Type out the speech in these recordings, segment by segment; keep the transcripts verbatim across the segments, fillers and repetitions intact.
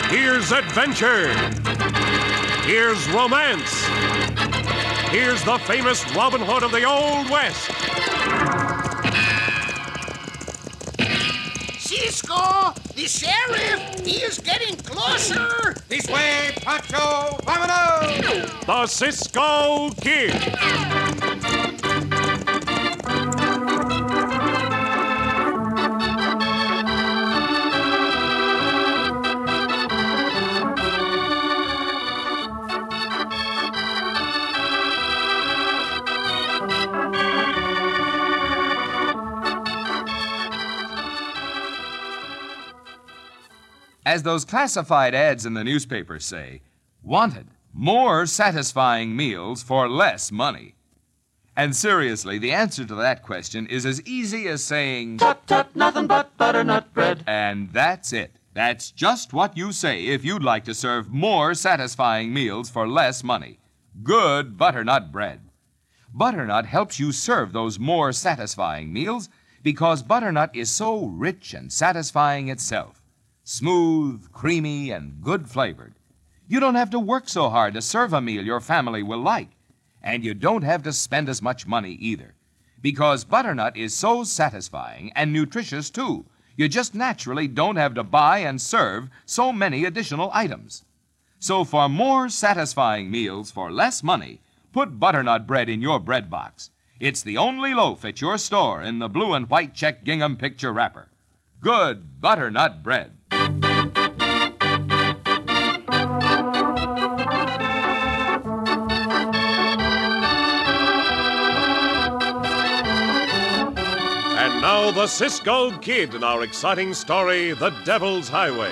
Here's adventure. Here's romance. Here's the famous Robin Hood of the Old West. Cisco, the sheriff, he is getting closer. This way, Pancho, vámonos! The Cisco Kid. As those classified ads in the newspapers say, wanted, more satisfying meals for less money. And seriously, the answer to that question is as easy as saying, Tut, tut, nothing but butternut bread. And that's it. That's just what you say if you'd like to serve more satisfying meals for less money. Good butternut bread. Butternut helps you serve those more satisfying meals because butternut is so rich and satisfying itself. Smooth, creamy, and good-flavored. You don't have to work so hard to serve a meal your family will like. And you don't have to spend as much money either. Because butternut is so satisfying and nutritious, too. You just naturally don't have to buy and serve so many additional items. So for more satisfying meals for less money, put butternut bread in your bread box. It's the only loaf at your store in the blue and white check gingham picture wrapper. Good butternut bread. And now the Cisco Kid in our exciting story, The Devil's Highway.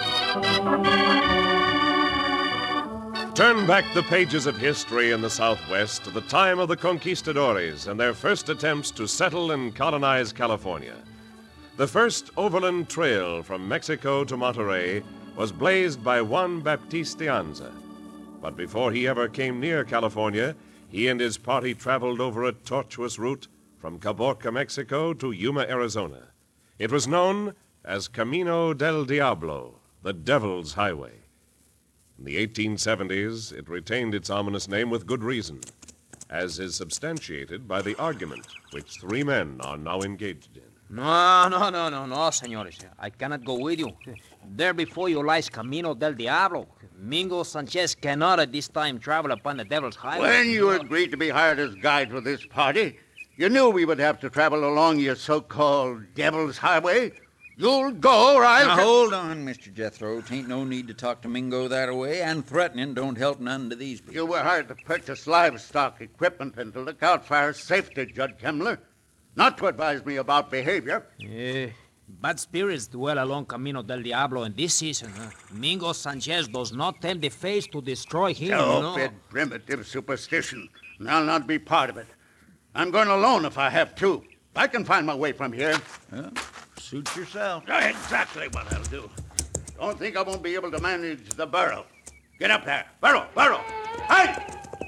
Turn back the pages of history in the Southwest to the time of the conquistadores and their first attempts to settle and colonize California. The first overland trail from Mexico to Monterey was blazed by Juan Baptiste de Anza. But before he ever came near California, he and his party traveled over a tortuous route from Caborca, Mexico to Yuma, Arizona. It was known as Camino del Diablo, the Devil's Highway. In the eighteen seventies, it retained its ominous name with good reason, as is substantiated by the argument which three men are now engaged in. No, no, no, no, no, senores. I cannot go with you. There before you lies Camino del Diablo. Mingo Sanchez cannot at this time travel upon the Devil's Highway. When you agreed to be hired as guide for this party, you knew we would have to travel along your so-called Devil's Highway. You'll go, or I'll... Now, hold on, Mister Jethro. Tain't no need to talk to Mingo that way, and threatening don't help none to these people. You were hired to purchase livestock equipment and to look out for our safety, Judge Kemmler. Not to advise me about behavior. Yeah, bad spirits dwell along Camino del Diablo in this season. Huh? Mingo Sanchez does not tempt the fates to destroy him, Stupid, no. primitive superstition. And I'll not be part of it. I'm going alone if I have to. I can find my way from here. Well, suit yourself. Exactly what I'll do. Don't think I won't be able to manage the burro. Get up there. Burro, burro. Hey!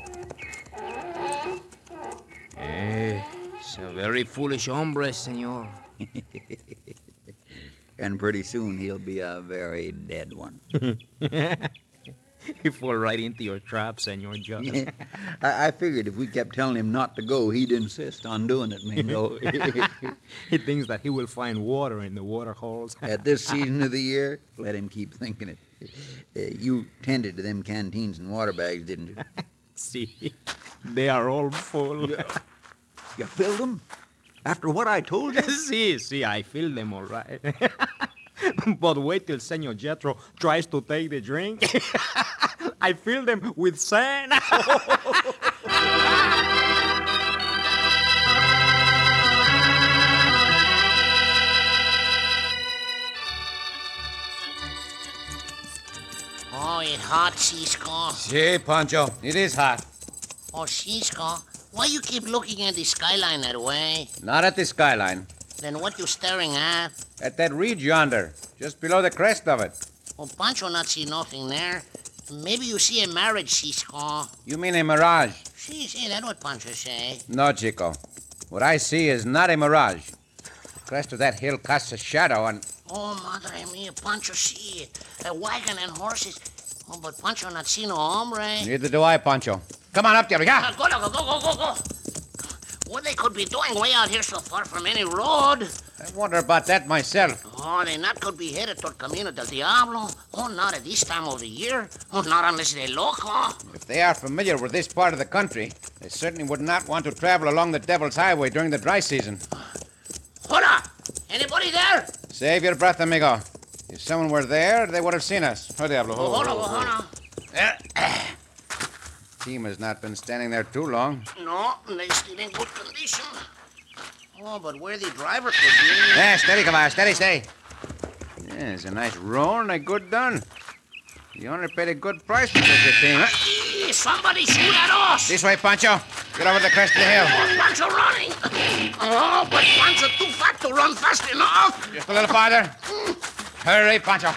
Eh, he's a very foolish hombre, senor. And pretty soon he'll be a very dead one. He fall right into your trap, Senor Judge. I, I figured if we kept telling him not to go, he'd insist on doing it, Mingo. He thinks that he will find water in the water holes. At this season of the year, let him keep thinking it. Uh, you tended to them canteens and water bags, didn't you? See, they are all full. You filled them? After what I told you? See, see, I filled them all right. But wait till Senor Jethro tries to take the drink. I fill them with sand. Oh, it's hot, Cisco. Si, Pancho, it is hot. Oh, Cisco, why you keep looking at the skyline that way? Not at the skyline. Then what you staring at? At that ridge yonder, just below the crest of it. Oh, Pancho not see nothing there. Maybe you see a marriage, Cisco. You mean a mirage? See, see, that's what Pancho say. No, Chico. What I see is not a mirage. The crest of that hill casts a shadow, and Oh, madre mia, Pancho, see a wagon and horses. Oh, but Pancho not see no hombre. Neither do I, Pancho. Come on up there, Uh, yeah? go, go, go, go, go, go. What they could be doing way out here so far from any road? I wonder about that myself. Oh, they not could be headed toward Camino del Diablo. Oh, not at this time of the year. Oh, not unless they loco. If they are familiar with this part of the country, they certainly would not want to travel along the Devil's Highway during the dry season. Hola! Anybody there? Save your breath, amigo. If someone were there, they would have seen us. Oh, Diablo. Oh, hold on, hold on. Team has not been standing there too long. No, they still in good condition. Oh, but where the driver could be... Yeah, steady, come on, steady, steady. Yeah, it's a nice roll and a good done. You only paid a good price for such a thing, huh? Hey, somebody shoot at us! This way, Pancho. Get over the crest of the hill. Oh, Pancho running! Oh, but Pancho too fat to run fast enough! Just a little farther. Hurry, Pancho.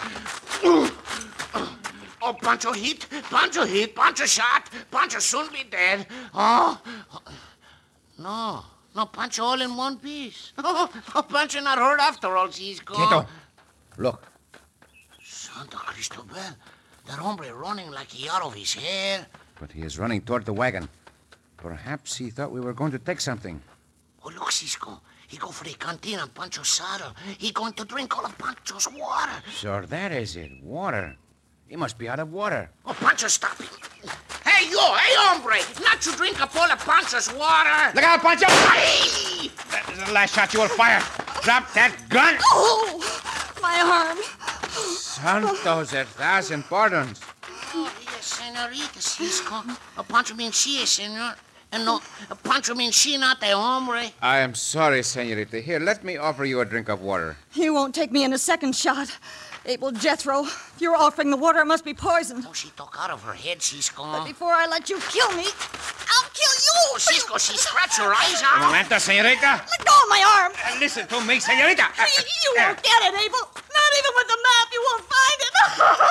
Oh, Pancho hit, Pancho hit, Pancho shot, Pancho soon be dead. Oh, no, no, Pancho all in one piece. Oh, oh Pancho not hurt after all, Cisco. Quieto. Look. Santa Cristobal, that hombre running like he out of his head. But he is running toward the wagon. Perhaps he thought we were going to take something. Oh, look, Cisco. He go for the canteen on Pancho's saddle. He going to drink all of Pancho's water. So that is it. Water. He must be out of water. Oh, Pancho, stop him. Hey, you, hey, hombre. Not to drink up all of Pancho's water. Look out, Pancho! Hey! That is the last shot you will fire. Drop that gun! Oh, my arm. Santos, a thousand pardons. Oh, yes, senorita, Cisco. Oh, Pancho means she is, senor. And no, Pancho means she, not the hombre. I am sorry, senorita. Here, let me offer you a drink of water. You won't take me in a second shot. Abel Jethro, if you're offering the water, it must be poisoned. Oh, she talk out of her head, Cisco. But before I let you kill me, I'll kill you. Oh, Cisco, she scratched her eyes out. Un momento, senorita. Let go of my arm. Uh, listen to me, senorita. Uh, You, you won't get it, Abel. Not even with the map, you won't find it.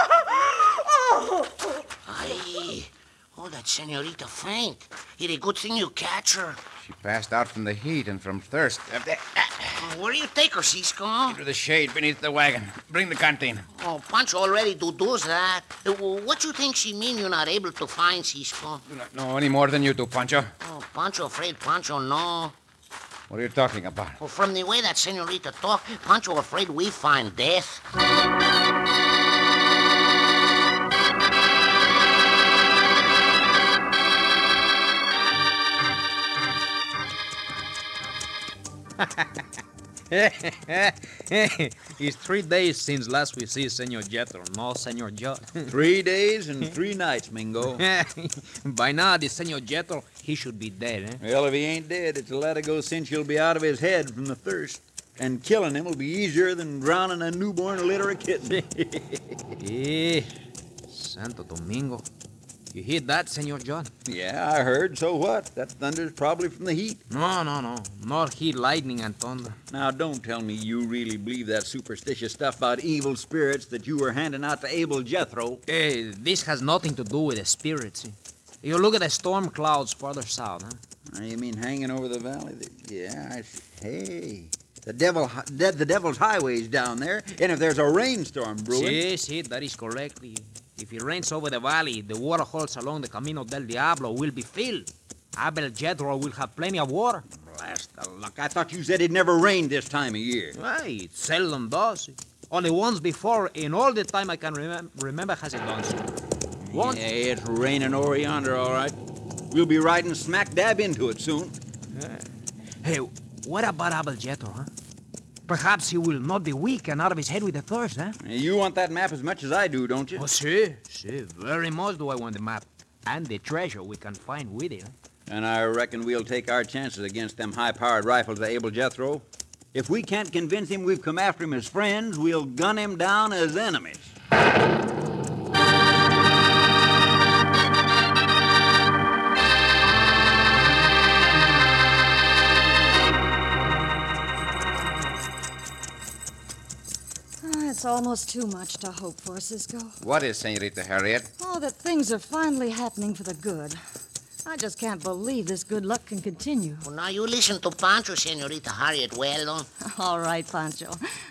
Oh. Aye. Oh, that senorita faint. It's a good thing you catch her. She passed out from the heat and from thirst. Uh, uh, Oh, where do you take her, Cisco? to the shade beneath the wagon. Bring the canteen. Oh, Pancho already do does that. Uh, What you think she mean you're not able to find, Cisco? Do not know any more than you do, Pancho. Oh, Pancho afraid Pancho no. What are you talking about? Well, from the way that senorita talk, Pancho afraid we find death. It's three days since last we see Senor Jethro, no Senor John. Three days and three nights, Mingo. By now, the Senor Jethro, he should be dead, eh? Well, if he ain't dead, it's a let ago since he'll be out of his head from the thirst. And killing him will be easier than drowning a newborn litter of kittens. Eh, Santo Domingo. You hear that, Senor John? Yeah, I heard. So what? That thunder's probably from the heat. No, no, no. Not heat, lightning, and thunder. Now, don't tell me you really believe that superstitious stuff about evil spirits that you were handing out to Abel Jethro. Eh, this has nothing to do with the spirits. eh? You look at the storm clouds farther south, huh? Now, you mean hanging over the valley? Yeah, I see. Hey, the devil, the, the devil's highway's down there, and if there's a rainstorm brewing... Si, si, that is correct. If it rains over the valley, the water holes along the Camino del Diablo will be filled. Abel Jethro will have plenty of water. Blast the luck. I thought you said it never rained this time of year. Hey, it seldom does. Only once before in all the time I can remem- remember has it done so. Once. Yeah, it's raining over yonder, all right. We'll be riding smack dab into it soon. Hey, what about Abel Jethro, huh? Perhaps he will not be weak and out of his head with the thirst, huh? You want that map as much as I do, don't you? Oh, si, si. Very much do I want the map. And the treasure we can find with it. Huh? And I reckon we'll take our chances against them high-powered rifles of Abel Jethro. If we can't convince him we've come after him as friends, we'll gun him down as enemies. It's almost too much to hope for, Cisco. What is, Senorita Harriet? Oh, that things are finally happening for the good. I just can't believe this good luck can continue. Well, now you listen to Pancho, Senorita Harriet. Well, All right, Pancho.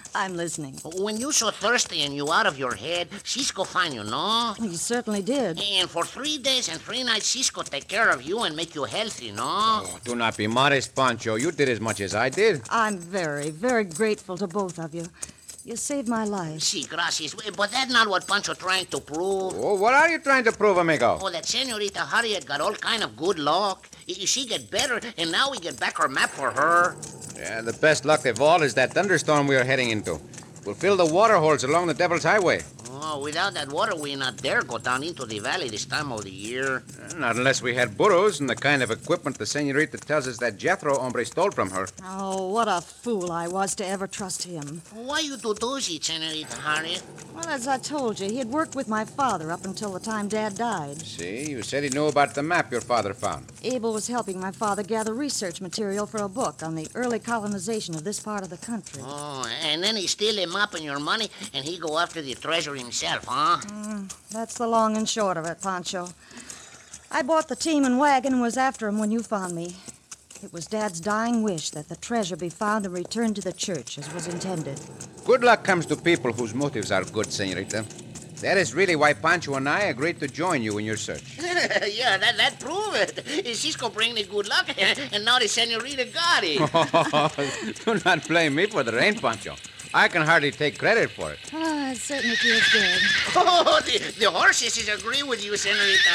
I'm listening. When you so thirsty and you out of your head, Cisco find you, no? He certainly did. And for three days and three nights, Cisco take care of you and make you healthy, no? Oh, do not be modest, Pancho. You did as much as I did. I'm very, very grateful to both of you. You saved my life. Si, gracias. But that's not what Pancho trying to prove. Oh, what are you trying to prove, amigo? Oh, that Senorita Harriet got all kind of good luck. She get better, and now we get back our map for her. Yeah, the best luck of all is that thunderstorm we are heading into. We'll fill the water holes along the Devil's Highway. Oh, without that water, we not dare go down into the valley this time of the year. Not unless we had burros and the kind of equipment the senorita tells us that Jethro hombre stole from her. Oh, what a fool I was to ever trust him. Why you do those, Senorita Harriet? Well, as I told you, he had worked with my father up until the time Dad died. See, you said he knew about the map your father found. Abel was helping my father gather research material for a book on the early colonization of this part of the country. Oh, and then he steal him up and your money, and he go after the treasure himself, huh? Mm, that's the long and short of it, Pancho. I bought the team and wagon and was after him when you found me. It was Dad's dying wish that the treasure be found and returned to the church as was intended. Good luck comes to people whose motives are good, senorita. That is really why Pancho and I agreed to join you in your search. Yeah, that that prove it. Cisco bring the good luck, and now the senorita got it. Do not blame me for the rain, Pancho. I can hardly take credit for it. Ah, it certainly feels good. Oh, the, the horses agree with you, Senorita.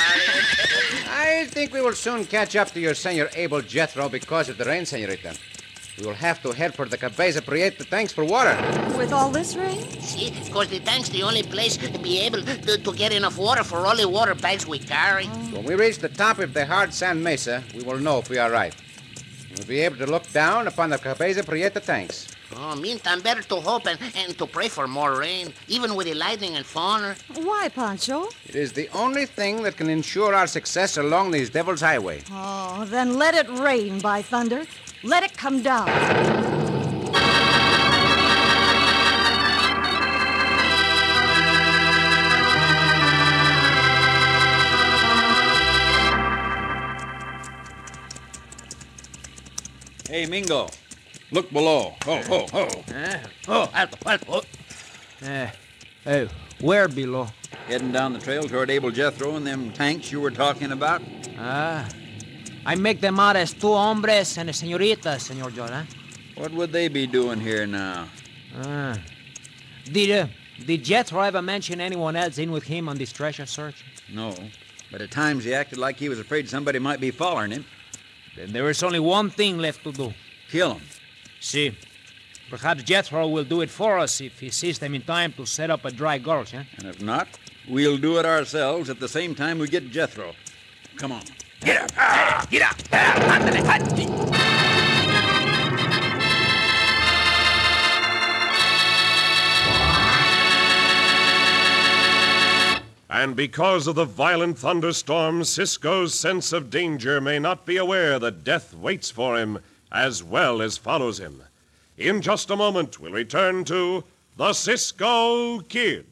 I think we will soon catch up to your Senor Abel Jethro because of the rain, senorita. We will have to head for the Cabeza Prieta tanks for water. With all this rain? See, because the tank's the only place to be able to, to get enough water for all the water bags we carry. When we reach the top of the hard sand mesa, we will know if we are right. We'll be able to look down upon the Cabeza Prieta tanks. Oh, meantime, better to hope and, and to pray for more rain, even with the lightning and thunder. Why, Pancho? It is the only thing that can ensure our success along this Devil's Highway. Oh, then let it rain, by thunder. Let it come down. Hey, Mingo. Look below. Oh, oh, oh. Eh? Oh, alto, alto. Eh, hey, where below? Heading down the trail toward Abel Jethro and them tanks you were talking about? Ah, I make them out as two hombres and a señorita, Senor John, huh? What would they be doing here now? Ah. Did, uh, did Jethro ever mention anyone else in with him on this treasure search? No, but at times he acted like he was afraid somebody might be following him. Then there is only one thing left to do. Kill him. See, perhaps Jethro will do it for us if he sees them in time to set up a dry gulch, huh? And if not, we'll do it ourselves at the same time we get Jethro. Come on. Get up! Ah, get up! Ah, ándale, ándale. And because of the violent thunderstorm, Cisco's sense of danger may not be aware that death waits for him as well as follows him. In just a moment, we'll return to The Cisco Kid.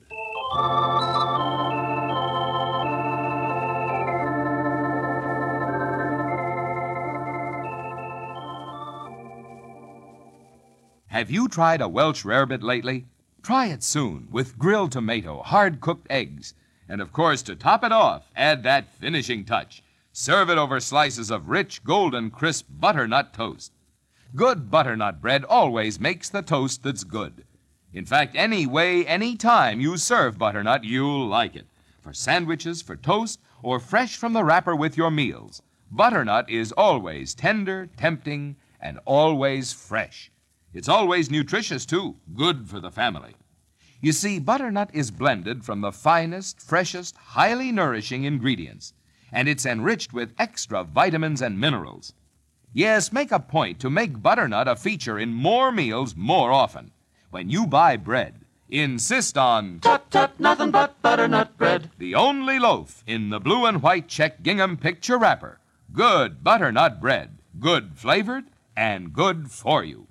Have you tried a Welsh rarebit lately? Try it soon with grilled tomato, hard-cooked eggs. And of course, to top it off, add that finishing touch. Serve it over slices of rich, golden, crisp butternut toast. Good butternut bread always makes the toast that's good. In fact, any way, any time you serve butternut, you'll like it. For sandwiches, for toast, or fresh from the wrapper with your meals. Butternut is always tender, tempting, and always fresh. It's always nutritious, too, good for the family. You see, butternut is blended from the finest, freshest, highly nourishing ingredients, and it's enriched with extra vitamins and minerals. Yes, make a point to make butternut a feature in more meals more often. When you buy bread, insist on Tut, tut, nothing but butternut bread. the only loaf in the blue and white check gingham picture wrapper. Good butternut bread, good flavored and good for you.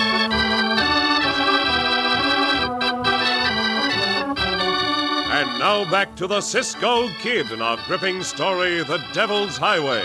And now now back to the Cisco Kid in our gripping story, The Devil's Highway.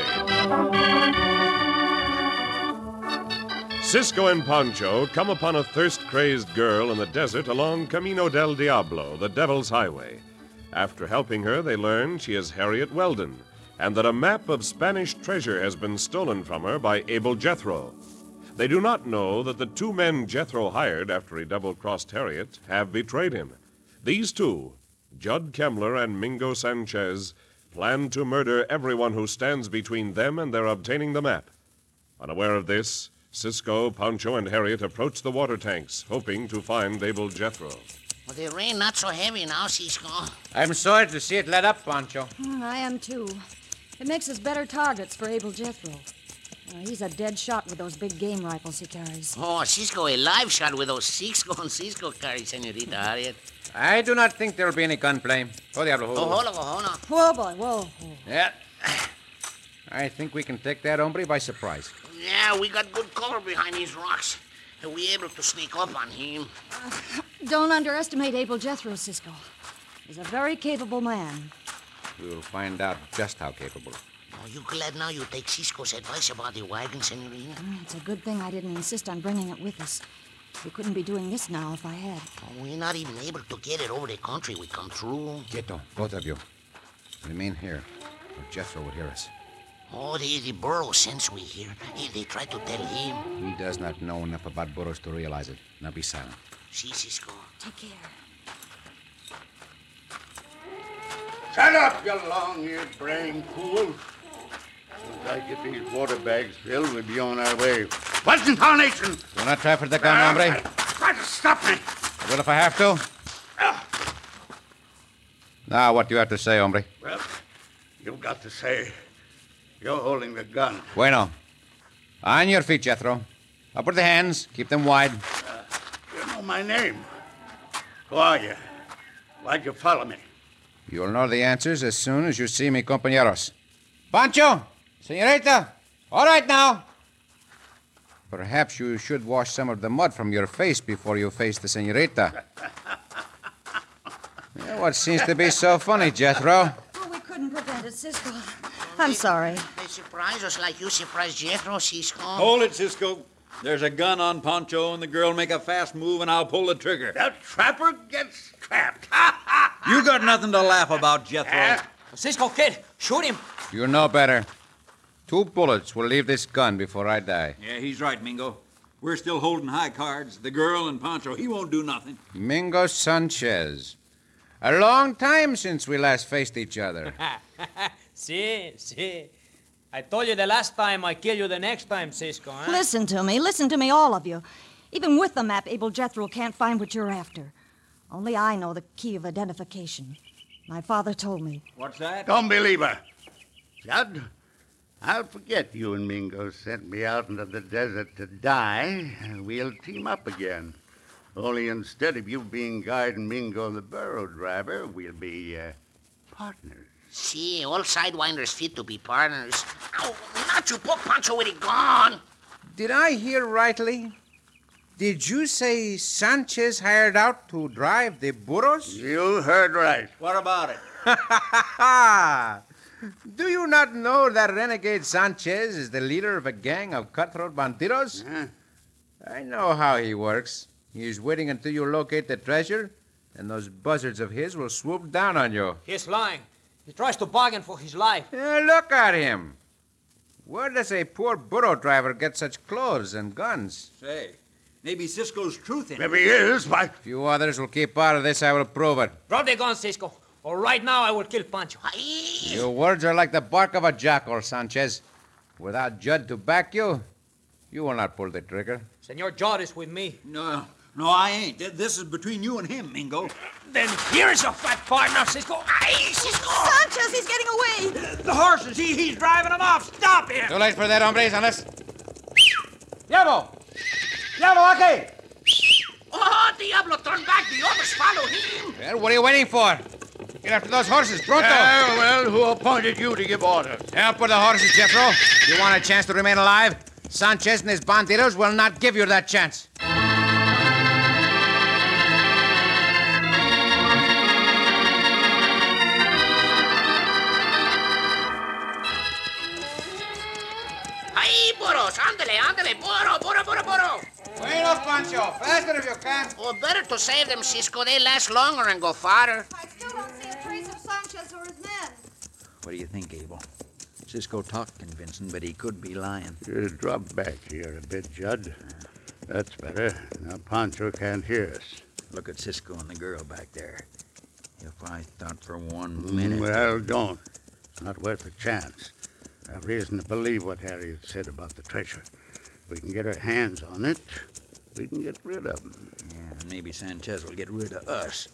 Cisco and Pancho come upon a thirst-crazed girl in the desert along Camino del Diablo, the Devil's Highway. After helping her, they learn she is Harriet Weldon, and that a map of Spanish treasure has been stolen from her by Abel Jethro. They do not know that the two men Jethro hired after he double-crossed Harriet have betrayed him. These two, Judd Kemmler and Mingo Sanchez, plan to murder everyone who stands between them and their obtaining the map. Unaware of this, Cisco, Pancho, and Harriet approach the water tanks, hoping to find Abel Jethro. Well, the rain not so heavy now, Cisco. I'm sorry to see it let up, Pancho. Mm, I am, too. It makes us better targets for Abel Jethro. Uh, he's a dead shot with those big game rifles he carries. Oh, Cisco, a live shot with those Cisco and Cisco carry, Senorita Harriet. I do not think there will be any gunplay. Oh, Diablo. Oh, hold on, hold on. Whoa, boy, whoa. whoa. Yeah. I think we can take that hombre by surprise. Yeah, we got good cover behind these rocks. And we able to sneak up on him. Uh, don't underestimate Abel Jethro, Cisco. He's a very capable man. We will find out just how capable. Are you glad now you take Cisco's advice about the wagon, Senorita? Mm, it's a good thing I didn't insist on bringing it with us. We couldn't be doing this now if I had. Oh, we're not even able to get it over the country we come through. Quieto, both of you. Remain here, or Jethro will hear us. Oh, the, the burro sense we hear. Hey, they try to tell him. He does not know enough about burros to realize it. Now be silent. See, Cisco. Take care. Shut up, you long-eared brain fool. As I get these water bags filled, we'll be on our way. What's in tarnation? Do not try for the gun, hombre. Try to stop me. I will if I have to. Now, what do you have to say, hombre? Well, you've got to say you're holding the gun. Bueno. On your feet, Jethro. Up with the hands. Keep them wide. Uh, you know my name. Who are you? Why'd you follow me? You'll know the answers as soon as you see me, compañeros. Pancho! Senorita! All right now! Perhaps you should wash some of the mud from your face before you face the senorita. Yeah, what seems to be so funny, Jethro? Oh, we couldn't prevent it, Cisco. I'm sorry. They surprise us like you surprised Jethro, Cisco. Hold it, Cisco. There's a gun on Pancho, and the girl make a fast move, and I'll pull the trigger. The trapper gets trapped. You got nothing to laugh about, Jethro. Uh, Cisco, kid, shoot him. You know better. Two bullets will leave this gun before I die. Yeah, he's right, Mingo. We're still holding high cards. The girl and Pancho, he won't do nothing. Mingo Sanchez. A long time since we last faced each other. See, see. I told you the last time, I kill you the next time, Cisco, huh? Listen to me. Listen to me, all of you. Even with the map, Abel Jethro can't find what you're after. Only I know the key of identification. My father told me. What's that? Don't believe her. Judd, I'll forget you and Mingo sent me out into the desert to die, and we'll team up again. Only instead of you being guide and Mingo the burro driver, we'll be uh, partners. See, all sidewinders fit to be partners. Oh, not you poke Pancho with a gun. Did I hear rightly? Did you say Sanchez hired out to drive the burros? You heard right. What about it? Do you not know that renegade Sanchez is the leader of a gang of cutthroat bandidos? Huh? I know how he works. He's waiting until you locate the treasure, and those buzzards of his will swoop down on you. He's lying. He tries to bargain for his life. Yeah, look at him. Where does a poor burro driver get such clothes and guns? Say, maybe Cisco's truth in it. Maybe he is, but... If you others will keep out of this, I will prove it. Drop the gun, Cisco, or right now I will kill Pancho. Your words are like the bark of a jackal, Sanchez. Without Judd to back you, you will not pull the trigger. Senor Judd is with me. No, no, I ain't. This is between you and him, Mingo. Then here's your fat partner, Cisco. Aye, Cisco! Sanchez, he's getting away! The horses, he, he's driving them off. Stop him! Too late for that, hombres, unless... Diablo! Diablo, okay! Oh, Diablo, turn back. The others follow him. Well, what are you waiting for? Get after those horses, pronto! Uh, well, who appointed you to give orders? Help with the horses, Jethro. You want a chance to remain alive? Sanchez and his bandidos will not give you that chance. Ay, burros, ándale, ándale, burro, burro, burro, burro. Bueno, Pancho, faster if you can. Well, better to save them, Cisco. They last longer and go farther. I still don't see a trace of Sanchez or his men. What do you think, Abel? Cisco talked convincing, but he could be lying. You drop back here a bit, Judd. That's better. Now Pancho can't hear us. Look at Cisco and the girl back there. If I thought for one minute... Well, don't. It's not worth a chance. I have reason to believe what Harriet said about the treasure. If we can get our hands on it, we can get rid of him. Yeah, maybe Sanchez will get rid of us.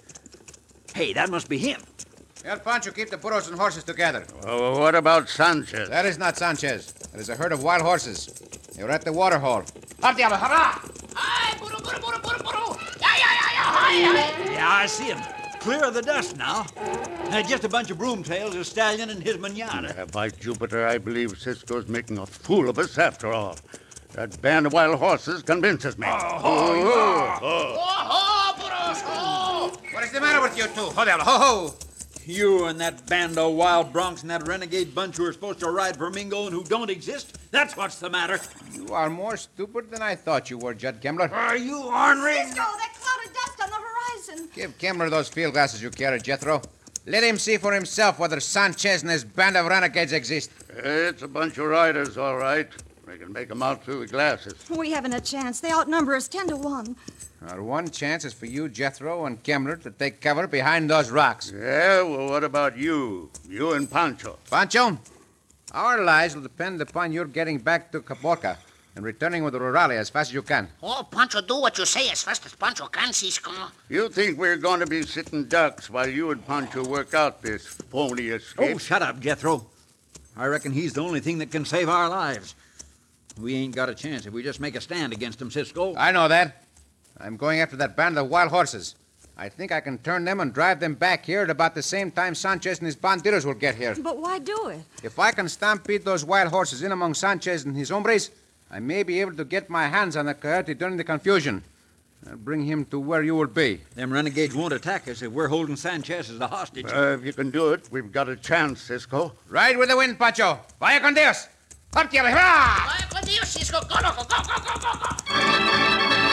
Hey, that must be him. Help Pancho keep the burros and horses together. Oh, what about Sanchez? That is not Sanchez. That is a herd of wild horses. They were at the water hole. Up, Diablo, hurrah! Ay, burro, burro, burro, burro, burro. Yeah, yeah, yeah, yeah, ay, ay. Yeah, I see him. Clear of the dust now. Uh, just a bunch of broomtails, a stallion, and his manada. Yeah, by Jupiter, I believe Cisco's making a fool of us after all. That band of wild horses convinces me. Oh, oh, oh. Oh, ho, burros, ho. What is the matter with you two? Ho, Diablo, ho, ho! You and that band of wild broncs and that renegade bunch who are supposed to ride for Mingo and who don't exist? That's what's the matter. You are more stupid than I thought you were, Judd Kemmler. Are you ornery? Cisco, that cloud of dust on the horizon. Give Kemmler those field glasses you carry, Jethro. Let him see for himself whether Sanchez and his band of renegades exist. It's a bunch of riders, all right. We can make them out through the glasses. We haven't a chance. They outnumber us ten to one. Our one chance is for you, Jethro, and Kemmler to take cover behind those rocks. Yeah, well, what about you? You and Pancho. Pancho, our lives will depend upon your getting back to Caborca and returning with Rurale as fast as you can. Oh, Pancho, do what you say as fast as Pancho can, Cisco. You think we're going to be sitting ducks while you and Pancho work out this phony escape? Oh, shut up, Jethro. I reckon he's the only thing that can save our lives. We ain't got a chance if we just make a stand against him, Cisco. I know that. I'm going after that band of wild horses. I think I can turn them and drive them back here at about the same time Sanchez and his bandidos will get here. But why do it? If I can stampede those wild horses in among Sanchez and his hombres, I may be able to get my hands on the coyote during the confusion. I'll bring him to where you will be. Them renegades won't attack us if we're holding Sanchez as a hostage. Uh, if you can do it, we've got a chance, Cisco. Ride with the wind, Pancho. Vaya con Dios. Up, Diablo, hurrah! Vaya con Dios, Cisco. Go, loco, go, go, go, go, go.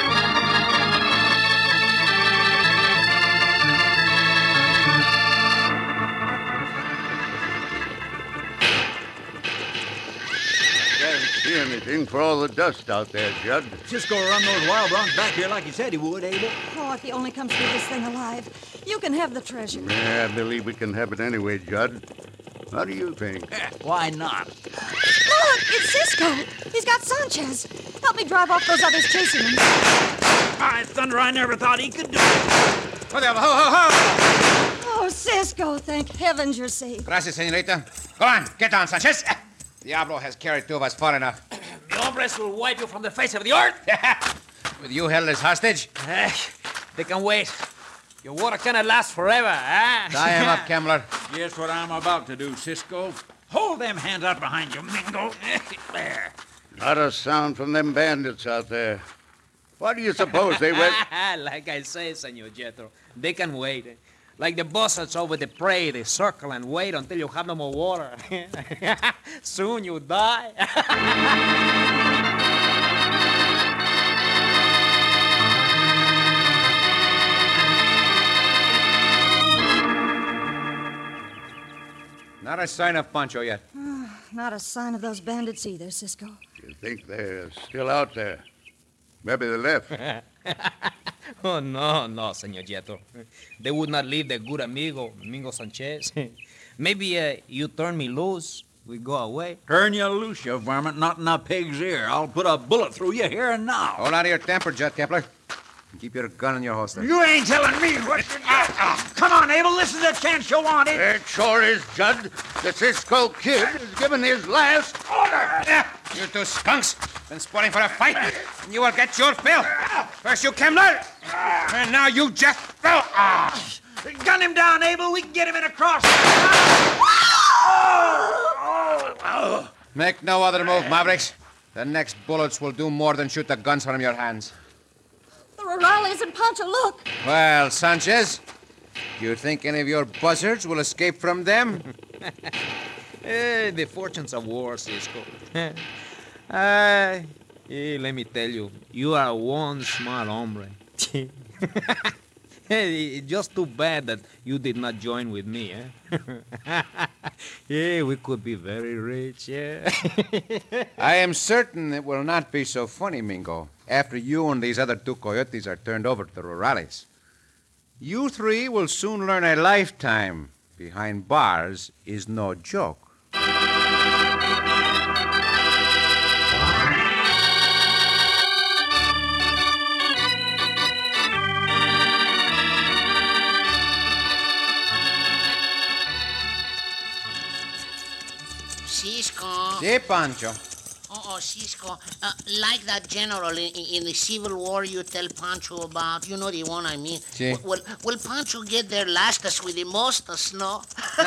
See anything for all the dust out there, Judd? Cisco will run those wild broncs back here like he said he would, Abel. Oh, if he only comes through this thing alive, you can have the treasure. Yeah, I believe we can have it anyway, Judd. How do you think? Why not? Look, it's Cisco. He's got Sanchez. Help me drive off those others chasing him. My thunder, I never thought he could do it. Ho, Diablo, ho, ho, ho! Oh, Cisco, thank heavens you're safe. Gracias, senorita. Go on, get on, Sanchez. Diablo has carried two of us far enough. The hombres will wipe you from the face of the earth. With you held as hostage? Eh, they can wait. Your water cannot last forever, eh? Tie him up, Kemmler. Guess what I'm about to do, Cisco. Hold them hands out behind you, Mingo. There. Not a sound from them bandits out there. What do you suppose they went? Like I say, Senor Jethro, they can wait. Like the buzzards over the prey, they circle and wait until you have no more water. Soon you die. Not a sign of Pancho yet. Not a sign of those bandits either, Cisco. You think they're still out there? Maybe they left. Oh, no, no, Senor Jethro. They would not leave their good amigo, Mingo Sanchez. Maybe uh, you turn me loose, we go away. Turn you loose, you varmint, not in a pig's ear. I'll put a bullet through you here and now. Hold on to your temper, Judd Kepler. Keep your gun in your holster. You ain't telling me what to do. Ah, come on, Abel, this is the chance you wanted. It sure is, Judd. The Cisco Kid has given his last order. You two skunks been spoiling for a fight, and you will get your fill. First you, Kemmler, and now you, Jeff. Ah. Gun him down, Abel. We can get him in a cross. Make no other move, Mavericks. The next bullets will do more than shoot the guns from your hands. The Rurales and Pancho, look. Well, Sanchez, do you think any of your buzzards will escape from them? Eh, the fortunes of war, Cisco. Uh, eh, let me tell you, you are one smart hombre. Hey, it's just too bad that you did not join with me, eh? Yeah, we could be very rich, yeah. I am certain it will not be so funny, Mingo, after you and these other two coyotes are turned over to the rurales. You three will soon learn a lifetime behind bars is no joke. Cisco. Si, Pancho. Oh, oh, Cisco. Uh, like that general in, in the Civil War you tell Pancho about. You know the one I mean. Si. W- Will, will Pancho get there lastest with the mostest, no?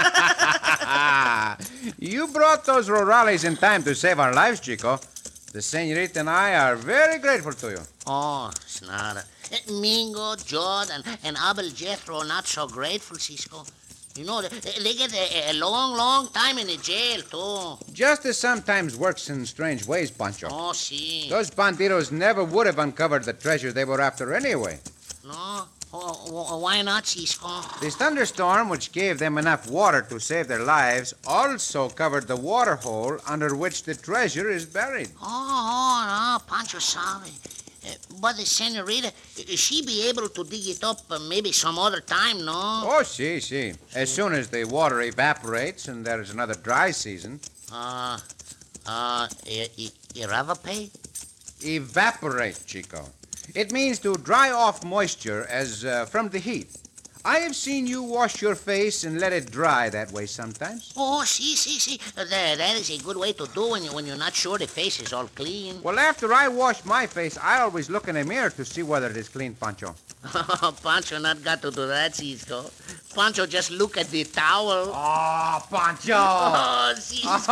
You brought those rurales in time to save our lives, Chico. The senorita and I are very grateful to you. Oh, it's not. Uh, Mingo, Jod, and, and Abel Jethro not so grateful, Cisco. You know, they, they get a, a long, long time in the jail, too. Justice sometimes works in strange ways, Pancho. Oh, see. Those bandidos never would have uncovered the treasure they were after anyway. No? Oh, wh- why not, Cisco? This thunderstorm, which gave them enough water to save their lives, also covered the water hole under which the treasure is buried. Oh, oh, no, Pancho sorry. Uh, but the senorita, she be able to dig it up uh, maybe some other time, no? Oh, si, si. As soon as the water evaporates and there is another dry season. Uh, uh, I- I- evaporate? Evaporate, Chico. It means to dry off moisture as uh, from the heat. I have seen you wash your face and let it dry that way sometimes. Oh, see, see, see. Uh, that, that is a good way to do when, you, when you're not sure the face is all clean. Well, after I wash my face, I always look in a mirror to see whether it is clean, Pancho. Pancho not got to do that, Cisco. Pancho just look at the towel. Oh, Pancho! Oh, Cisco.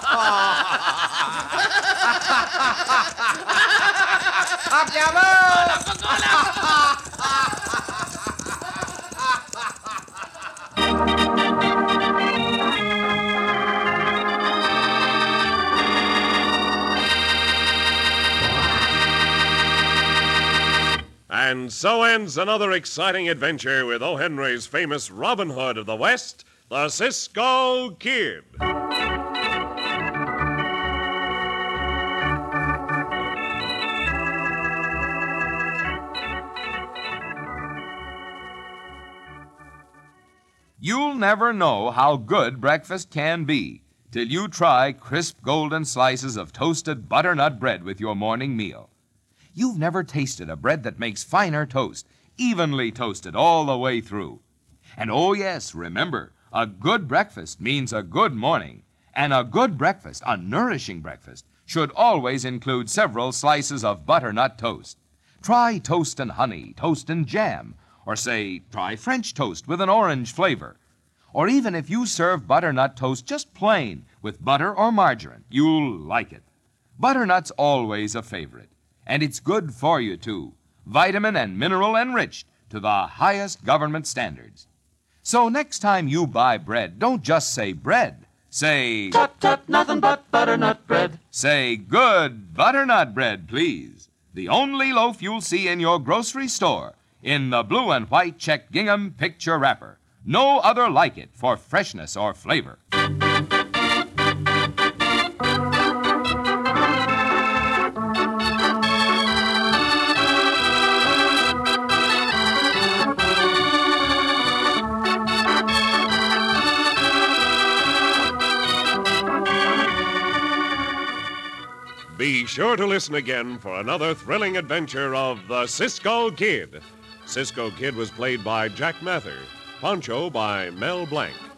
And so ends another exciting adventure with O. Henry's famous Robin Hood of the West, the Cisco Kid. You'll never know how good breakfast can be till you try crisp golden slices of toasted butternut bread with your morning meal. You've never tasted a bread that makes finer toast, evenly toasted all the way through. And oh yes, remember, a good breakfast means a good morning. And a good breakfast, a nourishing breakfast, should always include several slices of butternut toast. Try toast and honey, toast and jam, or say, try French toast with an orange flavor. Or even if you serve butternut toast just plain with butter or margarine, you'll like it. Butternut's always a favorite. And it's good for you, too. Vitamin and mineral enriched to the highest government standards. So next time you buy bread, don't just say bread. Say... Tut, tut, nothing but butternut bread. Say good butternut bread, please. The only loaf you'll see in your grocery store in the blue and white check gingham picture wrapper. No other like it for freshness or flavor. Be sure to listen again for another thrilling adventure of the Cisco Kid. Cisco Kid was played by Jack Mather, Pancho by Mel Blanc.